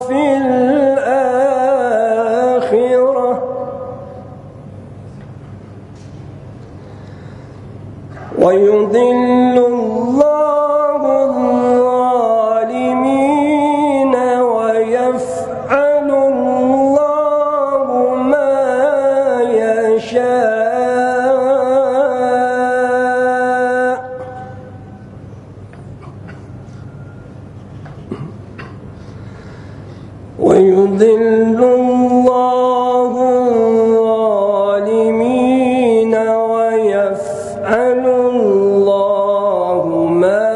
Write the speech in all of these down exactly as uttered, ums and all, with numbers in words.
في الآخرة ويضل الله الظالمين ويفعل الله ما يشاء. ويضل الله الظالمين ويفعل الله ما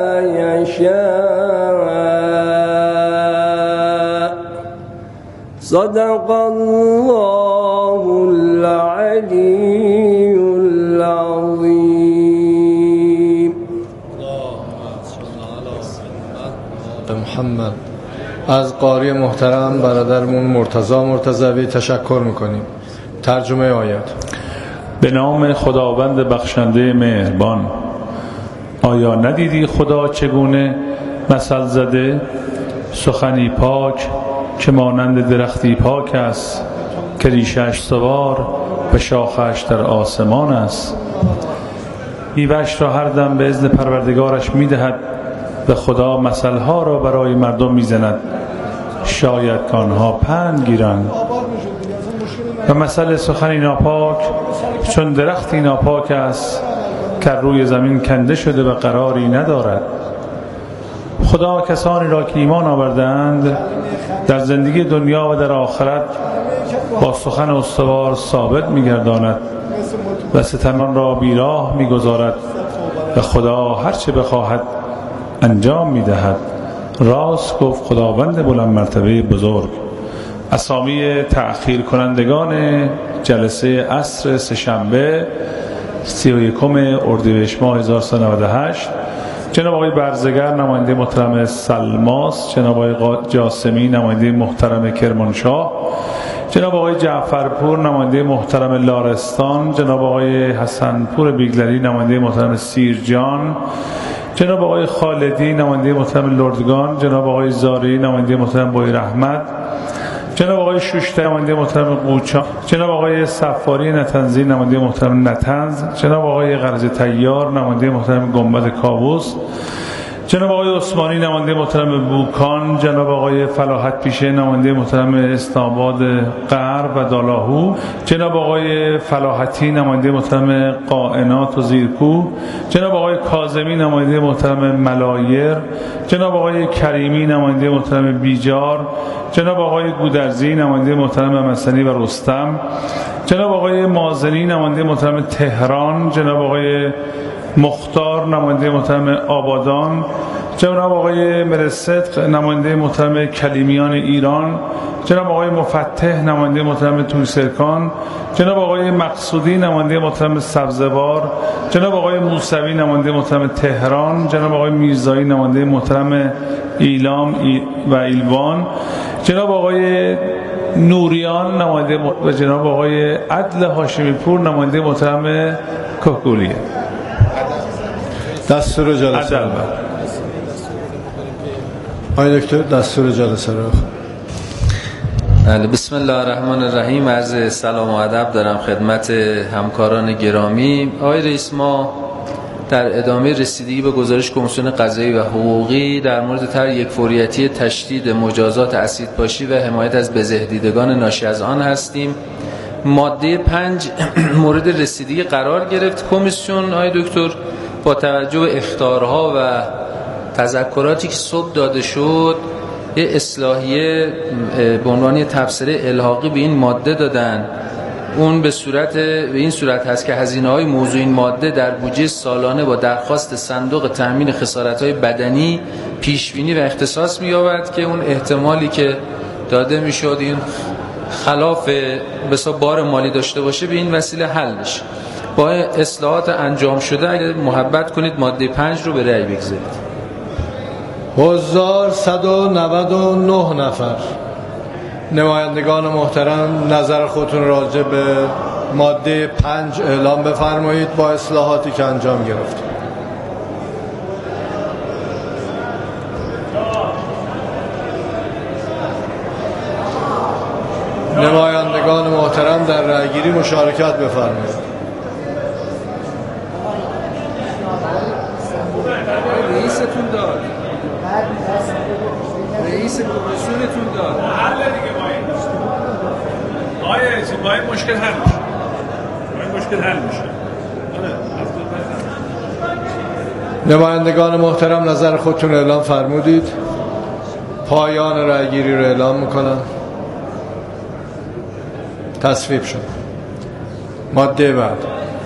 يشاء. صدق الله العلي العظيم. محمد. از قاری محترم برادرمون مرتضی مرتضوی تشکر میکنیم. ترجمه آیات. به نام خداوند بخشنده مهربان. آیا ندیدی خدا چگونه مثل زده؟ سخنی پاک که مانند درختی پاک است که ریشش سوار و شاخش در آسمان است. میوه‌اش را هر دم به اذن پروردگارش میدهد و خدا مثلها را برای مردم میزند شاید که آنها پند گیرند. و مثل سخنی ناپاک چون درختی ناپاک است که روی زمین کنده شده و قراری ندارد. خدا کسانی را که ایمان آوردند در زندگی دنیا و در آخرت با سخن استوار ثابت می‌گرداند و ستمان را بیراه می‌گذارد و خدا هر چه بخواهد انجام می‌دهد. راست گفت خداوند بلند مرتبه بزرگ. اسامی تأخیر کنندگان جلسه عصر سه‌شنبه سی و یکم اردیبهشت ماه هزار و سیصد و نود و هشت: جناب آقای برزگر نماینده محترم سلماس، جناب آقای جاسمی نماینده محترم کرمانشاه، جناب آقای جعفرپور نماینده محترم لارستان، جناب آقای حسنپور بیگلری نماینده محترم سیرجان، جناب آقای خالدی نماینده محترم لردگان، جناب آقای زاری نماینده محترم بویراحمد، جناب آقای شوشته نماینده محترم قوچان، جناب آقای صفاری نتنزی نماینده محترم نتنز، جناب آقای قرض طیار نماینده محترم گنبد کاووس، جناب آقای عثمانی نماینده محترم بوکان، جناب آقای فلاحت پیشه نماینده محترم استانباد غرب و دالاهو، جناب آقای فلاحتی نماینده محترم قائنات و زیرکو، جناب آقای کاظمی نماینده محترم ملایر، جناب آقای کریمی نماینده محترم بیجار، جناب آقای گودرزی نماینده محترم مسنی و رستم، جناب آقای مازنی نماینده محترم تهران، جناب آقای مختار نماینده محترم آبادان، جناب آقای مرصدق نماینده محترم کلیمیان ایران، جناب آقای مفتح نماینده محترم توسرکان، جناب آقای مقصودی نماینده محترم سبزوار، جناب آقای موسوی نماینده محترم تهران، جناب آقای میرزایی نماینده محترم ایلام و ایلوان، جناب آقای نوریان نماینده و جناب آقای عدل هاشمی پور نماینده محترم کهگولیه. دستور جلسه را آقای دکتر دستور جلسه را. بسم الله الرحمن الرحیم. عرض سلام و ادب دارم خدمت همکاران گرامی. آقای رئیس، ما در ادامه رسیدگی به گزارش کمیسیون قضایی و حقوقی در مورد طرح یکفوریتی تشدید مجازات اسیدپاشی و حمایت از بزهدیدگان ناشی از آن هستیم. ماده پنج مورد رسیدگی قرار گرفت. کمیسیون آقای دکتر با توجه به اخطارها و تذکراتی که صبح داده شد یه اصلاحیه به عنوان تبصره الحاقی به این ماده دادن. اون به صورت به این صورت هست که هزینه‌های موضوع این ماده در بودجه سالانه با درخواست صندوق تامین خسارت‌های بدنی پیش‌بینی و اختصاص می‌یابد که اون احتمالی که داده می‌شد این خلاف بسا بار مالی داشته باشه به این وسیله حل بشه. با اصلاحات انجام شده اگر محبت کنید ماده پنج رو به رأی بگذارید. حضار صد و نود و نه نفر. نمایندگان محترم نظر خودتون راجع به ماده پنج اعلام بفرمایید با اصلاحاتی که انجام گرفت. گیری مشارکت بفرمایید. رئیستون داد رئیس کمیسیونتون داد حل دیگه با این آیه چی با این مشکل حل میشه با این مشکل حل میشه. نمایندگان محترم نظر خودتون اعلام فرمودید. پایان رأی گیری رو اعلام میکنم. تصویب شد. ماده بعد.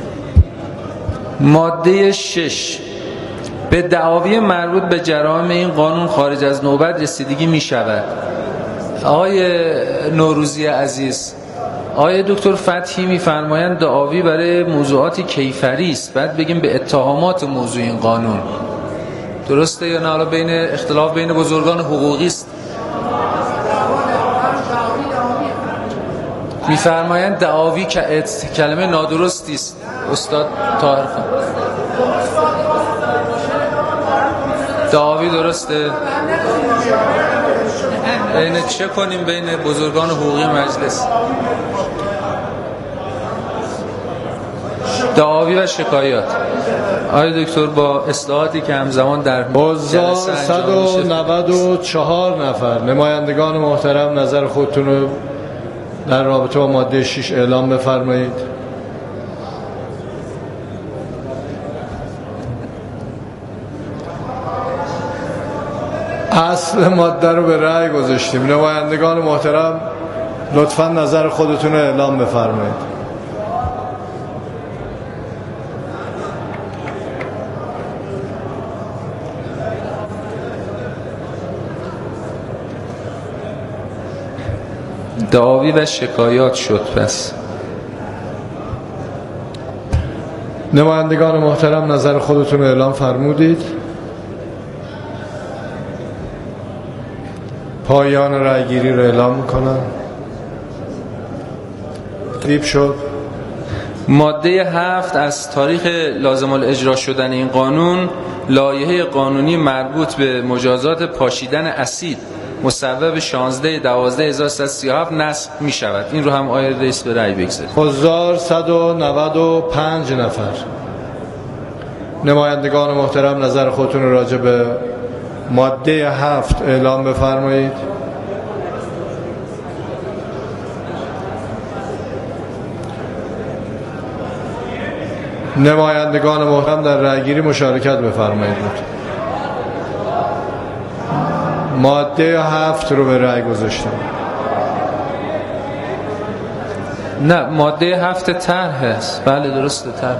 ماده شش به دعاوی مربوط به جرائم این قانون خارج از نوبت رسیدگی می شود. آقای نوروزی عزیز، آقای دکتر فتحی می‌فرمایند دعاوی برای موضوعات کیفری است، بعد بگیم به اتهامات موضوع این قانون. درسته یا نه؟ حالا بین اختلاف بین بزرگان حقوقی است. می‌فرمایند دعاوی که کلمه نادرستی است. استاد طاهر خان، دعاوی درسته؟ بین چه کنیم بین بزرگان حقوقی مجلس؟ دعاوی و شکایات. آقای دکتر با اصلاحاتی که همزمان در حضار صد و نود و چهار نفر نمایندگان محترم نظر خودتون رو در رابطه با ماده شش اعلام بفرمایید. اصل ماده رو به رأی گذاشتیم. نمایندگان محترم لطفاً نظر خودتون رو اعلام بفرمایید. دعاوی و شکایات شد. پس نمایندگان محترم نظر خودتون رو اعلام فرمودید. پایان رأی گیری رو اعلام میکنم. تصویب شد. ماده هفت از تاریخ لازم الاجرا شدن این قانون، لایحه قانونی مربوط به مجازات پاشیدن اسید مصوب شانزده دوازده هزار و سیصد و سی و هفت نسخ می شود. این رو هم آقای رئیس به رأی بگذارید. حضار صد و نود و پنج نفر نمایندگان محترم نظر خودتون رو راجع به ماده هفت اعلام بفرمایید. نمایندگان محترم در رأیگیری مشارکت بفرمایید. ماده هفت رو به رأی گذاشتم. نه، ماده هفت طرح است. بله درسته، طرح.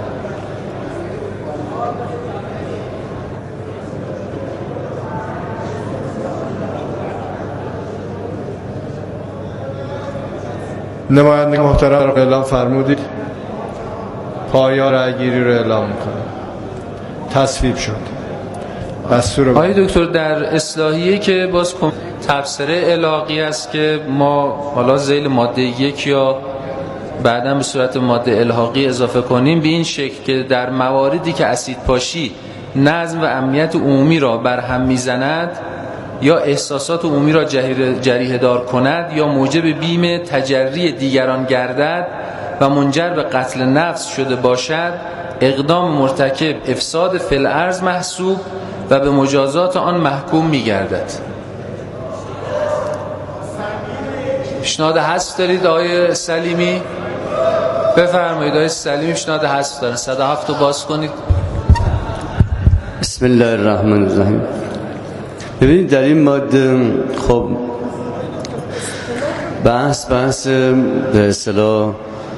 نمایندگان محترم رو اعلام فرمودید. پایان رأیگیری رو اعلام میکنم. تصویب شد. دستور آقای دکتر در اصلاحیه که باز تبصره الحاقی است که ما حالا ذیل ماده یک یا بعدا به صورت ماده الحاقی اضافه کنیم به این شکل که در مواردی که اسیدپاشی نظم و امنیت عمومی را برهم میزند یا احساسات عمومی را جریحه دار کند یا موجب بیم تجری دیگران گردد و منجر به قتل نفس شده باشد، اقدام مرتکب افساد فی الارض محسوب و به مجازات آن محکوم می‌گردد. پیشنهاد حذف دارید آقای سلیمی؟ بفرمایید آقای سلیمی پیشنهاد حذف دارن. صد و هفت رو باز کنید. بسم الله الرحمن الرحیم. ببینید در این ماده خب بحث بحث به اصطلاح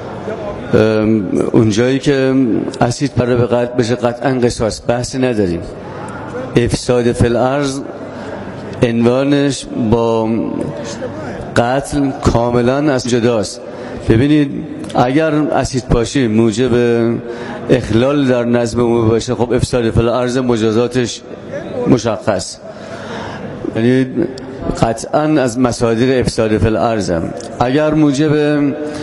اونجایی که اسید پره به قتل بشه قطعا قصاص بحثی نداریم. افساد فی الارض عنوانش با قتل کاملا از جداست. ببینید اگر اسید پاشی موجب اخلال در نظم عمومی باشه خب افساد فی الارض مجازاتش مشخص، یعنی قطعا از مصادیق افساد فی الارض. اگر موجب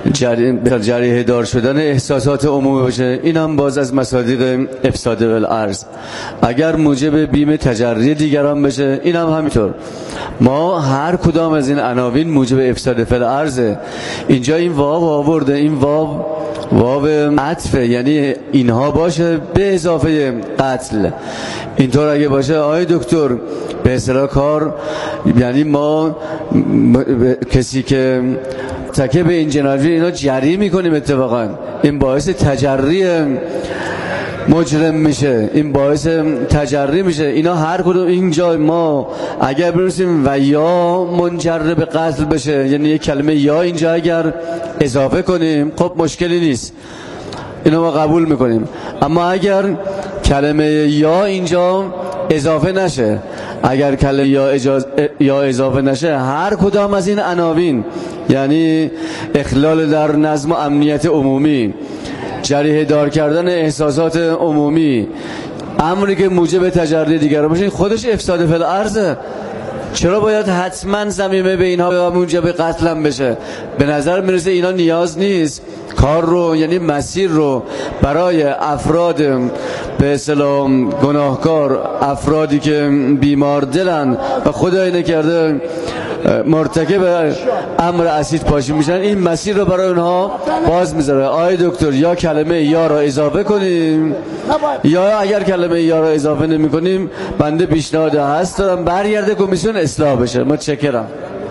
جریحه دار شدن احساسات عمومی باشه، این هم باز از مصادیق افساد الارض. اگر موجب بیم تجری دیگران بشه، این هم همینطور. ما هر کدام از این عناوین موجب افساد فی الارض. اینجا این واو آورده، این واو واو عطفه، یعنی اینها باشه به اضافه قتل. اینطور اگه باشه آقای دکتر به اصطلاح کار، یعنی ما کسی که تکه به این جنایت اینا جری میکنیم، اتفاقا این باعث تجری مجرم میشه، این باعث تجری میشه. اینا هر کدوم اینجا ما اگر برسیم و یا منجر به قتل بشه، یعنی یک کلمه یا اینجا اگر اضافه کنیم، خب مشکلی نیست، اینو ما قبول میکنیم. اما اگر کلمه یا اینجا اضافه نشه، اگر کلمه یا, اجاز... یا اضافه نشه، هر کدام از این عناوین، یعنی اخلال در نظم و امنیت عمومی، جریحه دار کردن احساسات عمومی، امری که موجب تجری دیگر باشه، خودش افساد فی الارض. چرا باید حتما ضمیمه به اینها موجب قتل هم بشه؟ به نظر میرسه اینا نیاز نیست کار رو، یعنی مسیر رو برای افراد به اصطلاح گناهکار، افرادی که بیمار دلن و خدای نکرده مرتکب امر اسید پاشی میشن، این مسیر رو برای اونها باز میذاره. آقای دکتر یا کلمه یا را اضافه کنیم، یا اگر کلمه یا را اضافه نمی کنیم، بنده پیشنهاد هست دارم برگرده کمیسیون اصلاح بشه. متشکرم.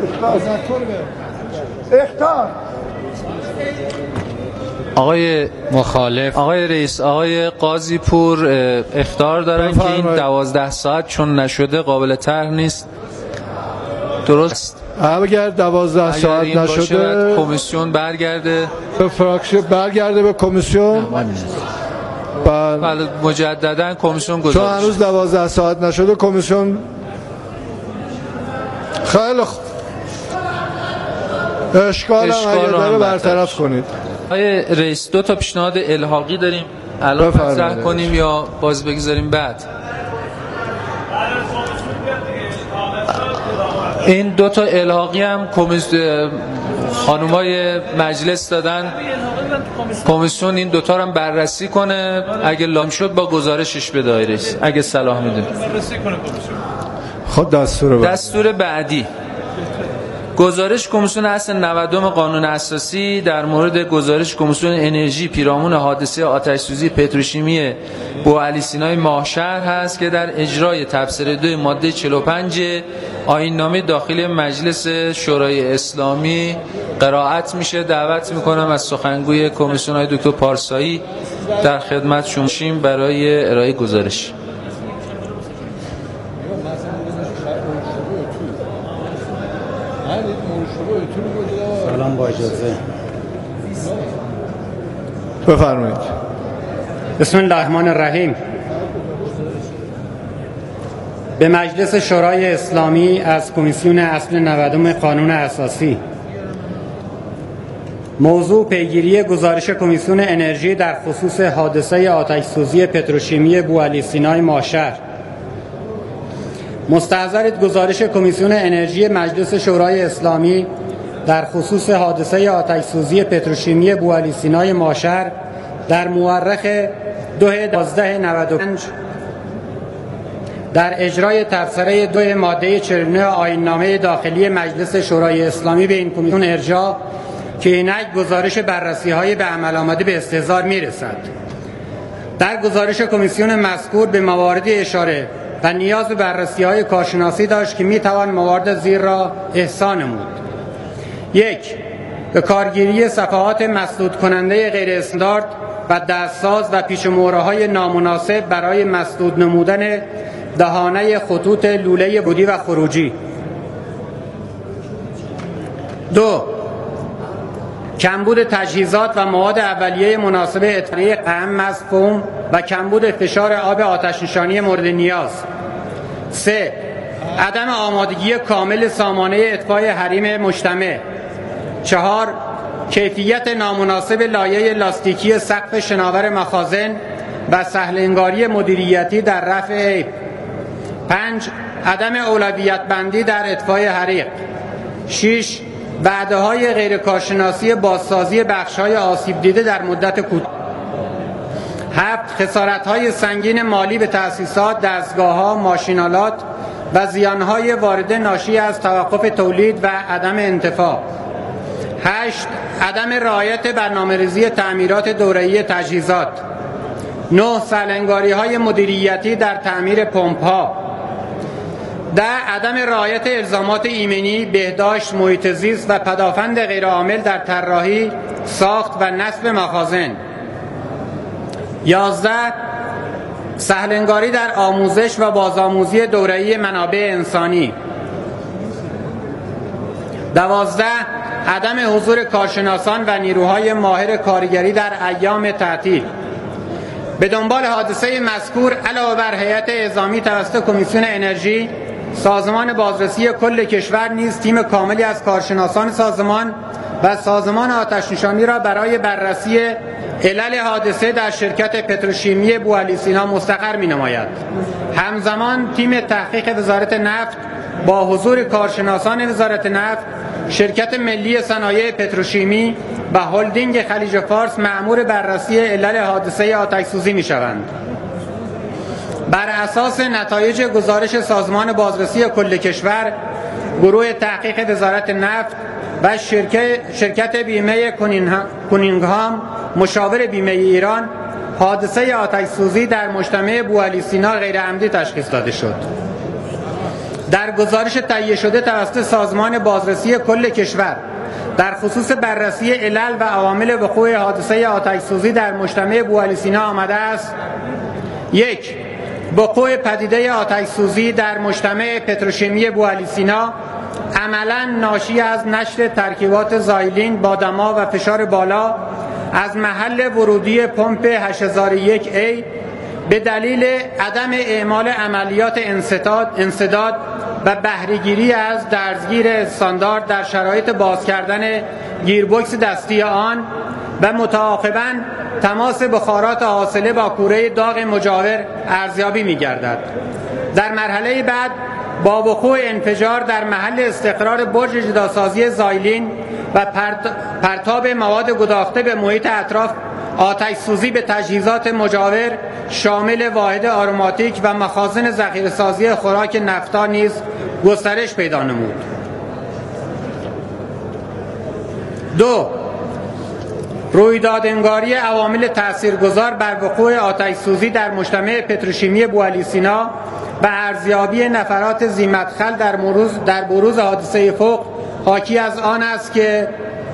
اختار آقای مخالف، آقای رئیس، آقای قاضی پور اختار دارن که این دوازده ساعت چون نشده قابل طرح نیست. درست؟ اگر دوازده ساعت نشده کمیسیون برگرده به فراکشن، برگرده به کمیسیون. بله مجددا کمیسیون گزارش. چون هنوز دوازده ساعت نشده کمیسیون. خیلی خوب، اشکال هم اگر داره برطرف کنید. آقای رئیس دو تا پیشنهاد الحاقی داریم، الان مطرح کنیم یا باز بگذاریم بعد؟ این دو تا الحاقی هم خانومای مجلس دادن، کمیسیون این دوتا رو هم بررسی کنه، اگه لام شد با گزارشش به دایره، اگه صلاح میدونه. خود دستور بعدی. دستور بعدی گزارش کمیسیون اصل نودم قانون اساسی در مورد گزارش کمیسیون انرژی پیرامون حادثه آتش‌سوزی پتروشیمی بوعلی سینای ماهشهر هست که در اجرای تبصره دو ماده چهل و پنج آیین‌نامه داخلی مجلس شورای اسلامی قرائت میشه. دعوت میکنم از سخنگوی کمیسیون های دکتر پارسایی در خدمت شما باشیم برای ارائه گزارش. سلام، با اجازه بفرمایید. بسم الله الرحمن الرحیم. به مجلس شورای اسلامی از کمیسیون اصل نودم قانون اساسی. موضوع پیگیری گزارش کمیسیون انرژی در خصوص حادثه آتش‌سوزی پتروشیمی بوعلی سینای ماهشهر. مستحضرید گزارش کمیسیون انرژی مجلس شورای اسلامی در خصوص حادثه آتش‌سوزی پتروشیمی بوعلی سینای ماهشهر در مورخ دو دوازده نود و پنج در اجرای تبصره دو ماده چهل و نه آیین‌نامه داخلی مجلس شورای اسلامی به این کمیسیون ارجاع که اینک گزارش بررسی‌های به عمل آمده به استحضار می‌رسد. در گزارش کمیسیون مذکور به مواردی اشاره و نیاز به بررسی‌های کارشناسی داشت که می‌توان موارد زیر را احسان نمود. یک، به کارگیری صفحات مسدود کننده غیر استاندارد و دستساز و پیش مهره‌های نامناسب برای مسدود نمودن دهانه خطوط لوله ورودی و خروجی. دو، کمبود تجهیزات و مواد اولیه مناسب اطفائیه اهم از فوم و کمبود فشار آب آتش‌نشانی مورد نیاز. سه، عدم آمادگی کامل سامانه اطفاء حریم مجتمع. چهار، کیفیت نامناسب لایه لاستیکی سقف شناور مخازن و سهل‌انگاری مدیریتی در رفع عیب. پنج، عدم اولویت بندی در اطفاء حریق. شش، وعده‌های غیرکارشناسی بازسازی بخش‌های آسیب دیده در مدت کوتاه. هفت، خسارت‌های سنگین مالی به تأسیسات، دستگاه‌ها، ماشین‌آلات و زیان‌های وارده ناشی از توقف تولید و عدم انتفاع. هشت، عدم رعایت برنامه‌ریزی تعمیرات دوره‌ای تجهیزات. نه، سرانگاری‌های مدیریتی در تعمیر پمپ‌ها. ده، عدم رعایت الزامات ایمنی، بهداشت، محیط زیست و پدافند غیرعامل در طراحی، ساخت و نصب مخازن. یازده، سهلنگاری در آموزش و بازآموزی دوره‌ای منابع انسانی. دوازده، عدم حضور کارشناسان و نیروهای ماهر کارگری در ایام تعطیل. به دنبال حادثه مذکور علاوه بر هیئت اعزامی توسط کمیسیون انرژی، سازمان بازرسی کل کشور نیز تیم کاملی از کارشناسان سازمان و سازمان آتش‌نشانی را برای بررسی علل حادثه در شرکت پتروشیمی بوعلی سینا مستقر می‌نماید. همزمان تیم تحقیق وزارت نفت با حضور کارشناسان وزارت نفت، شرکت ملی صنایع پتروشیمی و هلدینگ خلیج فارس مأمور بررسی علل حادثه آتش‌سوزی می‌شوند. بر اساس نتایج گزارش سازمان بازرسی کل کشور، گروه تحقیق وزارت نفت و شرکت, شرکت بیمه کونینگهام مشاور بیمه ایران، حادثه آتش‌سوزی در مجتمع بوعلی سینا غیرعمدی تشخیص داده شد. در گزارش تهیه شده توسط سازمان بازرسی کل کشور در خصوص بررسی علل و عوامل وقوع حادثه آتش‌سوزی در مجتمع بوعلی سینا آمده است: یک، وقوع پدیده آتش‌سوزی در مجتمع پتروشیمی بوعلی سینا عملاً ناشی از نشر ترکیبات زایلین با دما و فشار بالا از محل ورودی پمپ هشت هزار و یک ای به دلیل عدم اعمال عملیات انسداد انسداد و بهره‌گیری از درزگیر استاندارد در شرایط باز کردن گیربکس دستی آن و متعاقباً تماس بخارات حاصله با کوره داغ مجاور ارزیابی می‌گردد. در مرحله بعد با وقوع انفجار در محل استقرار برج جداسازی زایلین و پرتاب مواد گداخته به محیط اطراف، آتش سوزی به تجهیزات مجاور شامل واحد آروماتیک و مخازن ذخیره‌سازی خوراک نفتا نیز گسترش پیدا نمود. دو، رویدادنگاری عوامل تاثیرگذار بر وقوع آتش سوزی در مجتمع پتروشیمی بوعلی سینا و ارزیابی نفرات ذی‌مدخل در بروز در بروز حادثه فوق حاکی از آن است که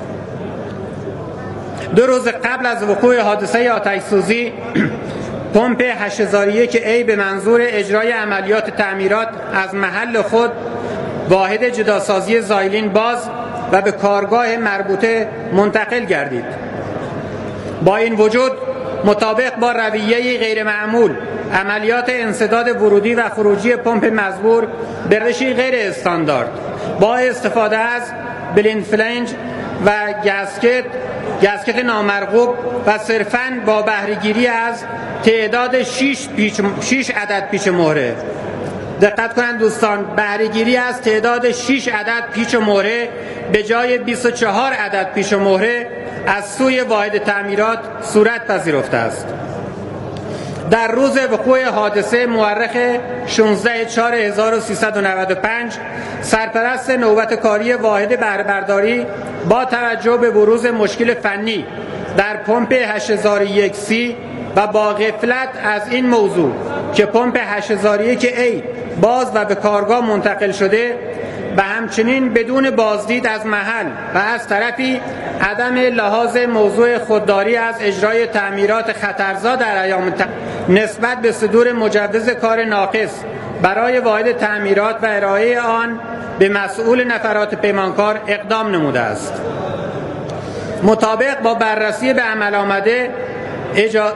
دو روز قبل از وقوع حادثه آتش سوزی پمپ هشت هزار و یک ای به منظور اجرای عملیات تعمیرات از محل خود واحد جداسازی زایلین باز و به کارگاه مربوطه منتقل گردید. با این وجود مطابق با رویه‌ای غیر معمول عملیات انسداد ورودی و خروجی پمپ مزبور به روشی غیر استاندارد با استفاده از بلیند فلنج و گاسکت گاسکت نامرغوب و صرفاً با بهره‌گیری از تعداد شش عدد پیچ مهره. دقت کنند دوستان، بهره‌گیری از تعداد شش عدد پیچ مهره به جای بیست و چهار عدد پیچ مهره از سوی واحد تعمیرات صورت پذیرفته است. در روز وقوع حادثه مورخ شانزده چهار هزار و سیصد و نود و پنج سرپرست نوبت کاری واحد بهره‌برداری با توجه به بروز مشکل فنی در پمپ هشت هزار و یک سی و با غفلت از این موضوع که پمپ هشت هزار و یک ای باز و به کارگاه منتقل شده و همچنین بدون بازدید از محل و از طرفی عدم لحاظ موضوع خودداری از اجرای تعمیرات خطرزا در ایام نسبت به صدور مجوز کار ناقص برای واحد تعمیرات و ارائه آن به مسئول نفرات پیمانکار اقدام نموده است. مطابق با بررسی به عمل آمده اجا...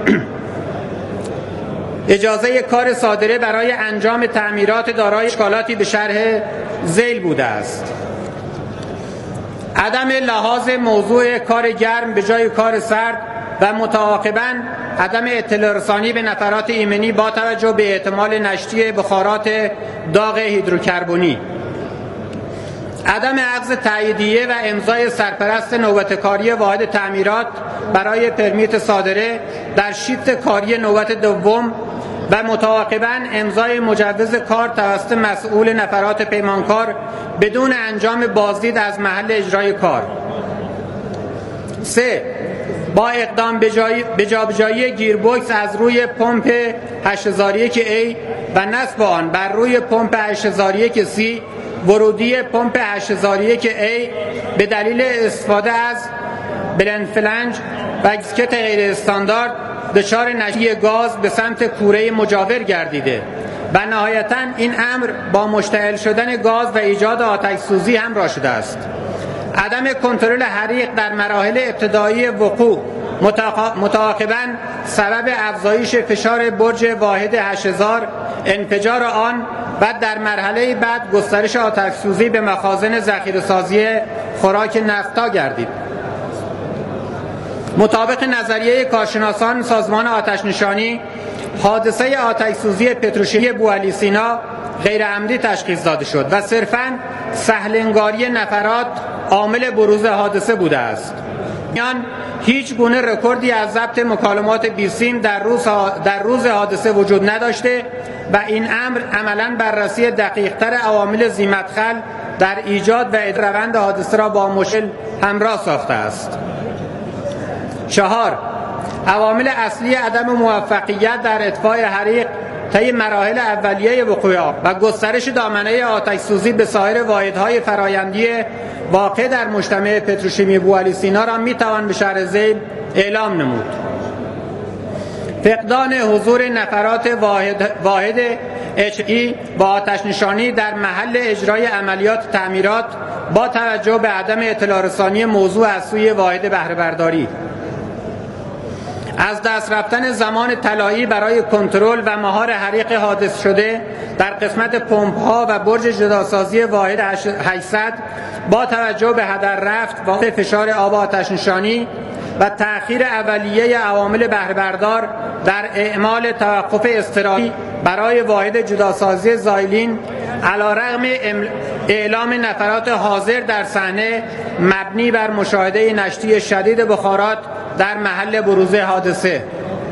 اجازه کار صادره برای انجام تعمیرات دارای اشکالاتی به شرح ذیل بوده است: عدم لحاظ موضوع کار گرم به جای کار سرد و متعاقباً عدم اطلاع رسانی به نفرات ایمنی با توجه به احتمال نشتی بخارات داغ هیدروکربنی. عدم اخذ تاییدیه و امضای سرپرست نوبت کاری واحد تعمیرات برای پرمیت صادره در شیت کاری نوبت دوم و متعاقباً امضای مجوز کار توسط مسئول نفرات پیمانکار بدون انجام بازدید از محل اجرای کار. سه. با اقدام به جابجایی گیربکس از روی پمپ هشت هزار و یک A و نصب آن بر روی پمپ هشت هزار و یک C، ورودی پمپ هشت هزار و یک A به دلیل استفاده از بلند فلنج و اسکت غیر استاندارد دچار نشی گاز به سمت کوره مجاور گردیده و نهایتاً این امر با مشتعل شدن گاز و ایجاد آتش سوزی همراه شده است. عدم کنترل حریق در مراحل ابتدایی وقوع متعاقباً سبب افزایش فشار برج واحد هشت هزار، انفجار آن و در مرحله بعد گسترش آتش سوزی به مخازن ذخیره‌سازی خوراک نفتا گردید. مطابق نظریه کارشناسان سازمان آتش نشانی، حادثه آتش سوزی پتروشیمی بوعلی سینا غیر عمدی تشخیص داده شد و صرفاً سهل‌انگاری نفرات عامل بروز حادثه بوده است. یان هیچ گونه رکوردی از ضبط مکالمات بیسیم در روز در روز حادثه وجود نداشته و این امر عملاً بررسی دقیق‌تر عوامل ذی‌مدخل در ایجاد و روند حادثه را با مشکل همراه ساخته است. چهار. عوامل اصلی عدم موفقیت در اطفاء حریق طی مراحل اولیه وقوع و گسترش دامنه آتش سوزی به سایر واحدهای فرآیندی واقع در مجتمع پتروشیمی بوعلی سینا را میتوان به شرح ذیل اعلام نمود. فقدان حضور نفرات واحد, واحد اچ ای با آتش نشانی در محل اجرای عملیات تعمیرات با توجه به عدم اطلاع رسانی موضوع از سوی واحد بهره برداری. از دست رفتن زمان طلایی برای کنترل و مهار حریق حادث شده در قسمت پمپ ها و برج جداسازی واحد هشتصد با توجه به هدر رفت و فشار آب آتش نشانی و تأخیر اولیه عوامل بهره بردار در اعمال توقف اضطراری برای واحد جداسازی زایلین علیرغم اعلام نفرات حاضر در صحنه مبنی بر مشاهده نشتی شدید بخارات در محل بروز حادثه.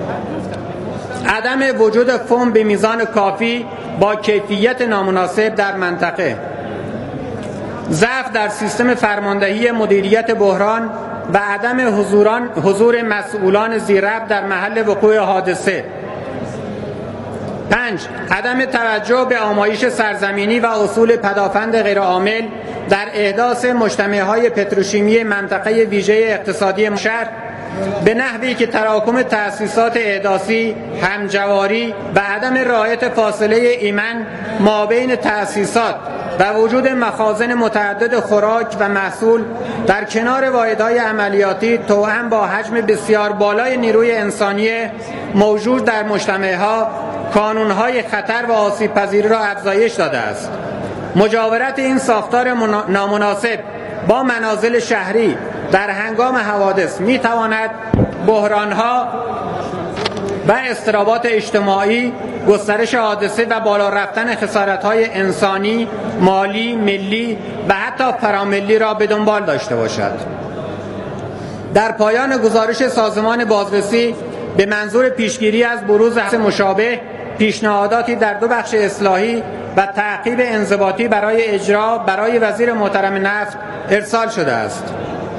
عدم وجود فوم به میزان کافی با کیفیت نامناسب در منطقه. ضعف در سیستم فرماندهی مدیریت بحران و عدم حضوران حضور مسئولان ذی‌ربط در محل وقوع حادثه. پنج. عدم توجه به آمایش سرزمینی و اصول پدافند غیرعامل در احداث مجتمع‌های پتروشیمی منطقه ویژه اقتصادی شهر به نحوی که تراکم تأسیسات احداثی، همجواری و عدم رعایت فاصله ایمن مابین تأسیسات و وجود مخازن متعدد خوراک و محصول در کنار واحدهای عملیاتی توأم با حجم بسیار بالای نیروی انسانی موجود در مجتمعها کانونهای خطر و آسیب پذیری را افزایش داده است. مجاورت این ساختار نامناسب با منازل شهری در هنگام حوادث می تواند بحرانها و اضطرابات اجتماعی، گسترش حادثه و بالا رفتن خسارت‌های انسانی، مالی، ملی و حتی فراملی را به دنبال داشته باشد. در پایان گزارش سازمان بازرسی به منظور پیشگیری از بروز مشابه پیشنهاداتی در دو بخش اصلاحی و تعقیب انضباطی برای اجرا برای وزیر محترم نفت ارسال شده است.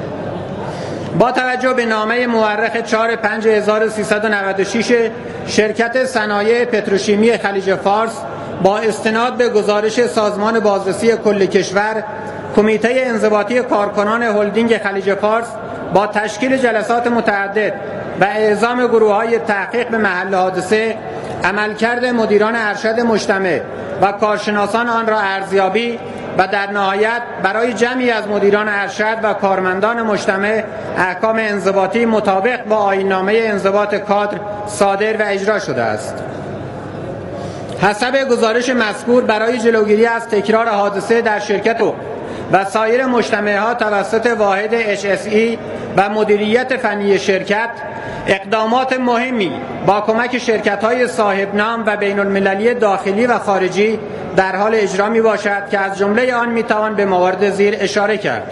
با توجه به نامه مورخ چهار پنج هزار و سیصد و نود و شش شرکت صنایع پتروشیمی خلیج فارس با استناد به گزارش سازمان بازرسی کل کشور، کمیته انضباطی کارکنان هلدینگ خلیج فارس با تشکیل جلسات متعدد و اعزام گروه‌های تحقیق به محل حادثه، عملکرد مدیران ارشد مجتمع و کارشناسان آن را ارزیابی و در نهایت برای جمعی از مدیران ارشد و کارمندان مجتمع احکام انضباطی مطابق با آیین‌نامه انضباط کادر صادر و اجرا شده است. حسب گزارش مذکور برای جلوگیری از تکرار حادثه در شرکت و سایر مجتمع‌ها توسط واحد اچ اس ای و مدیریت فنی شرکت اقدامات مهمی با کمک شرکت‌های صاحب نام و بین‌المللی داخلی و خارجی در حال اجرا می باشد که از جمله آن می توان به موارد زیر اشاره کرد: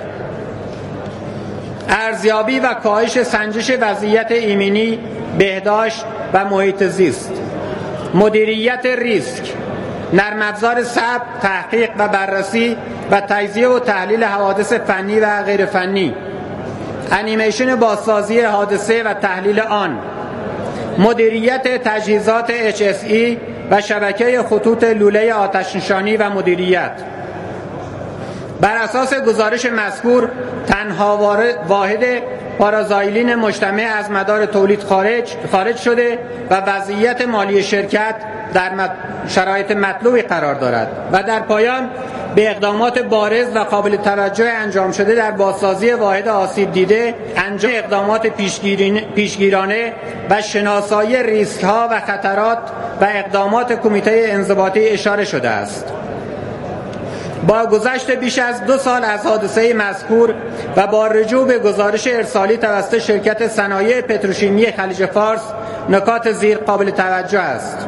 ارزیابی و کاهش سنجش وضعیت ایمنی، بهداشت و محیط زیست، مدیریت ریسک، نرم افزار ثبت، تحقیق و بررسی و تجزیه و تحلیل حوادث فنی و غیر فنی، انیمیشن بازسازی حادثه و تحلیل آن، مدیریت تجهیزات اچ اس ای و شبکه خطوط لوله آتش‌نشانی و مدیریت. بر اساس گزارش مذکور تنها واحد پارازایلین مجتمع از مدار تولید خارج خارج شده و وضعیت مالی شرکت در شرایط مطلوبی قرار دارد و در پایان به اقدامات بارز و قابل توجه انجام شده در بازسازی واحد آسیب دیده، انجام اقدامات پیشگیرانه و شناسایی ریسک ها و خطرات و اقدامات کمیته انضباطی اشاره شده است. با گذشت بیش از دو سال از حادثه مذکور و با رجوع به گزارش ارسالی توسط شرکت صنایع پتروشیمی خلیج فارس، نکات زیر قابل توجه است.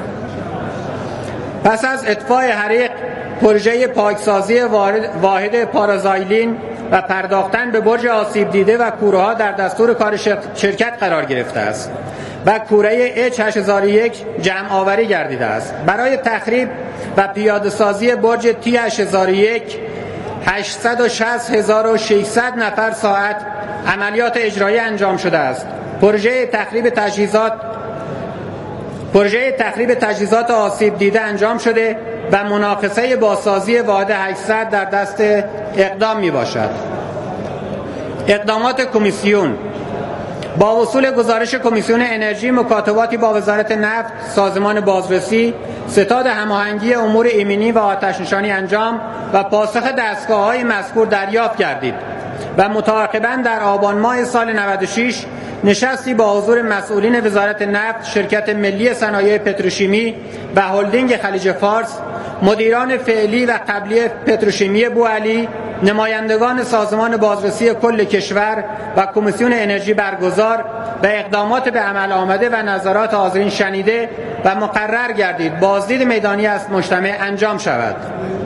پس از اطفاء حریق، پروژه پاکسازی واحد پارازایلین و پرداختن به برج آسیب دیده و کوره ها در دستور کار شرکت قرار گرفته است و کوره اچ هشت هزار و یک جمع آوری گردیده است. برای تخریب و پیاده سازی برج تی هشت هزار و یک هشتصد و شصت هزار و ششصد نفر ساعت عملیات اجرایی انجام شده است. پروژه تخریب تجهیزات پروژه تخریب تجهیزات آسیب دیده انجام شده و مناقصه بازسازی واحد هشتصد در دست اقدام می باشد. اقدامات کمیسیون: با وصول گزارش کمیسیون انرژی، مکاتباتی با وزارت نفت، سازمان بازرسی، ستاد هماهنگی امور ایمنی و آتش‌نشانی انجام و پاسخ دستگاه‌های مذکور دریافت گردید و متعاقباً در آبان ماه سال نود و شش نشستی با حضور مسئولین وزارت نفت، شرکت ملی صنایع پتروشیمی و هلدینگ خلیج فارس، مدیران فعلی و قبلی پتروشیمی بوعلی، نمایندگان سازمان بازرسی کل کشور و کمیسیون انرژی برگزار و اقدامات به عمل آمده و نظرات حاضرین شنیده و مقرر گردید بازدید میدانی از مجتمع انجام شود.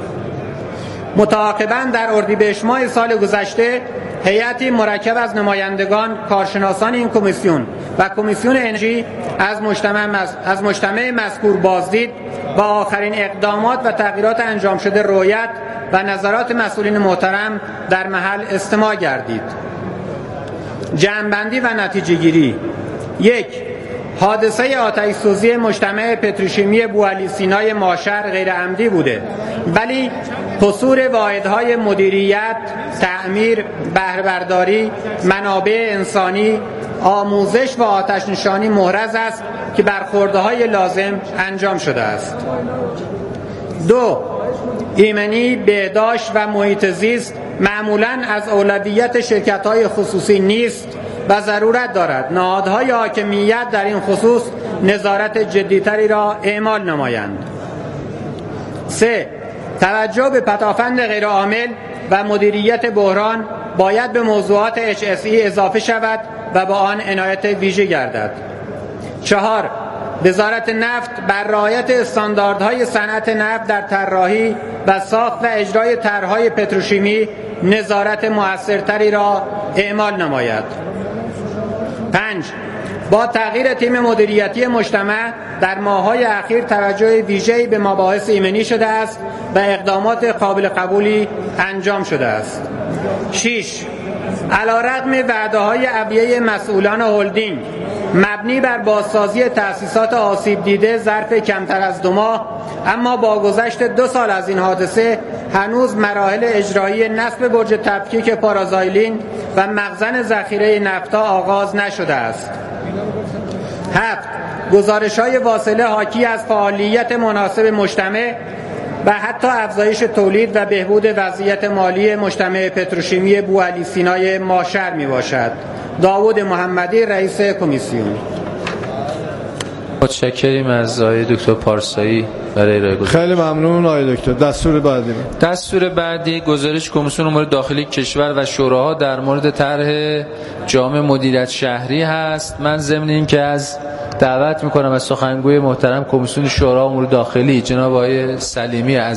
متعاقباً در اردیبهشت ماه سال گذشته هیئتی مرکب از نمایندگان، کارشناسان این کمیسیون و کمیسیون انرژی از مجتمع از مجتمع مذکور بازدید و آخرین اقدامات و تغییرات انجام شده رؤیت و نظرات مسئولین محترم در محل استماع گردید. جمع‌بندی و نتیجه گیری: یک، حادثه آتش سوزی مجتمع پتروشیمی بوعلی سینای ماشر غیر عمدی بوده، ولی قصور واحدهای مدیریت، تعمیر، بهره‌برداری، منابع انسانی، آموزش و آتش‌نشانی محرز است که برخوردهای لازم انجام شده است. دو، ایمنی، بهداشت و محیط زیست معمولاً از اولویت شرکت‌های خصوصی نیست و ضرورت دارد نهادهای حاکمیت در این خصوص نظارت جدیتری را اعمال نمایند. سه، توجه به پدافند غیرعامل و مدیریت بحران باید به موضوعات اچ اس ای اضافه شود و با آن عنایت ویژه گردد. چهار، وزارت نفت بر رعایت استانداردهای صنعت نفت در طراحی و ساخت و اجرای طرح‌های پتروشیمی نظارت مؤثرتری را اعمال نماید. پنج، با تغییر تیم مدیریتی مجتمع در ماه‌های اخیر توجه ویژه‌ای به مباحث ایمنی شده است و اقدامات قابل قبولی انجام شده است. شش، علی‌رغم وعده‌های ابیه مسئولان هلدینگ مبنی بر بازسازی تأسیسات آسیب دیده ظرف کمتر از دو ماه، اما با گذشت دو سال از این حادثه هنوز مراحل اجرایی نصب برج تفکیک پارازایلین و مخزن ذخیره نفتا آغاز نشده است. هفت، گزارش‌های واصله حاکی از فعالیت مناسب مجتمع و حتی افزایش تولید و بهبود وضعیت مالی مجتمع پتروشیمی بوعلی سینای ماشر می باشد. داوود محمدی، رئیس کمیسیون. متشکریم از آقای دکتر پارسایی برای ارائه گزارش. خیلی ممنون آقای دکتر. دستور بعدی دستور بعدی گزارش کمیسیون امور داخلی کشور و شوراها در مورد طرح جامع مدیریت شهری هست. من ضمن اینکه از دعوت میکنم از سخنگوی محترم کمیسیون شورا امور داخلی جناب آقای سلیمی از